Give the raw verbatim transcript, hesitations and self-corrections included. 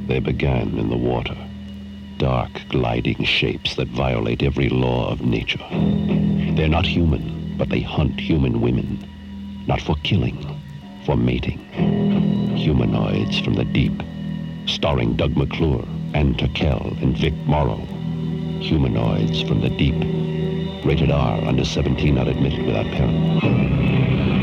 They began in the water. Dark, gliding shapes that violate every law of nature. They're not human, but they hunt human women. Not for killing, for mating. Humanoids from the deep. Starring Doug McClure, Ann Turkel, and Vic Morrow. Humanoids from the deep. Rated R, under seventeen, not admitted without parent.